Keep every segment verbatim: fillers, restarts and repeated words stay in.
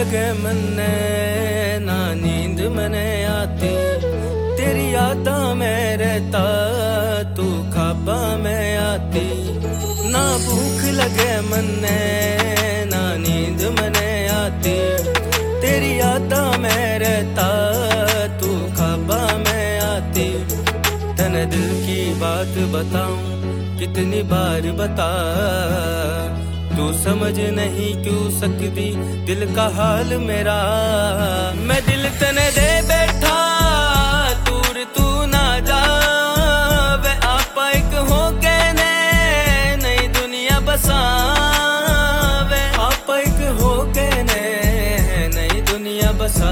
लगे मन्ने ना नींद मने आती, तेरी यादा में रहता तू ख्वाबा में आती। ना भूख लगे मन्ने ना नींद मने आती, तेरी यादा में रहता तू ख्वाबा में आती। तने दिल की बात बताऊं कितनी बार बता, तू समझ नहीं क्यों सकती दिल का हाल मेरा। मैं दिल तने दे बैठा दूर तू ना जा, वे आपा एक हो के ने नई दुनिया बसा, वे आपा एक हो के ने नई दुनिया बसा।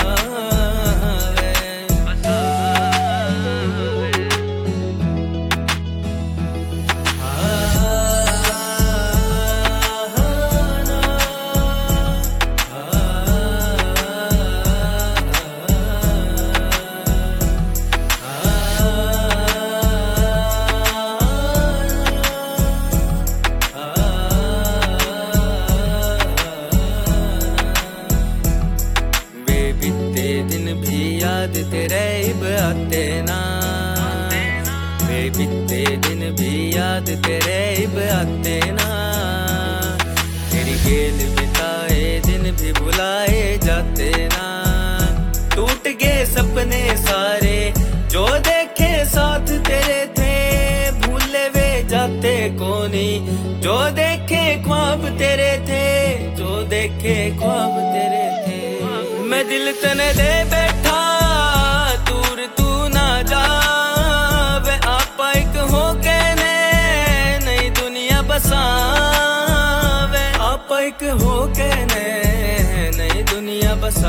तेरे इब आते ना, वे बीते दिन भी याद तेरे इब आते ना। तेरी गेल बिताए दिन भी बुलाए जाते ना। टूट गए सपने सारे जो देखे साथ तेरे थे, भूले वे जाते कोनी जो देखे ख्वाब तेरे थे, जो देखे ख्वाब तेरे थे। मैं दिल तने दे बैठा दूर तू ना जा, वे आपा एक हो के ने नई दुनिया बसा, वे आपा एक हो के ने नई दुनिया बसा।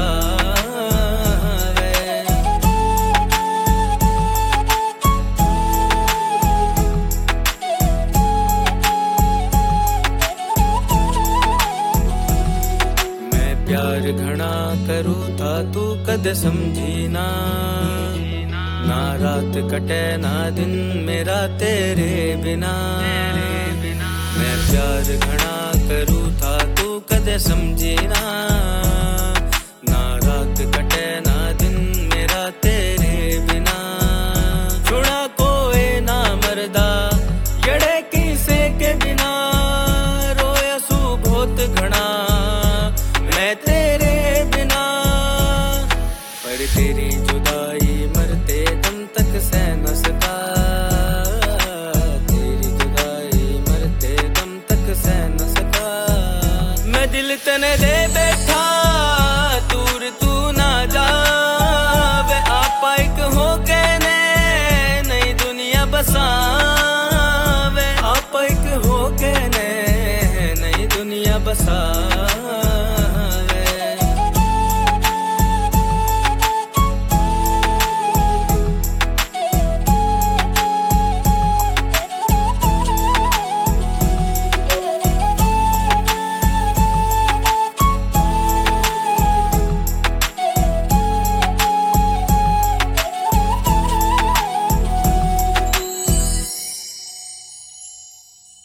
मैं प्यार घना करूँ था तू कद समझी ना, ना रात कटे ना दिन मेरा तेरे बिना। मैं प्यार घना करूँ था तू कदे समझी ना, ना रात कटे ना दिन मेरा तेरे बिना। छुड़ा कोई ना मरदा जड़े किसे के बिना, रोया सू बहुत घना मैं तेरे बिना। पर तेरी जुदाई मरते दम तक सह न सका, तेरी जुदाई मरते दम तक सह न सका। मैं दिल तने दे बैठा दूर तू ना जा, वे आपा एक हो के ने नई दुनिया बसा, वे आपा एक हो के ने नई दुनिया बसा।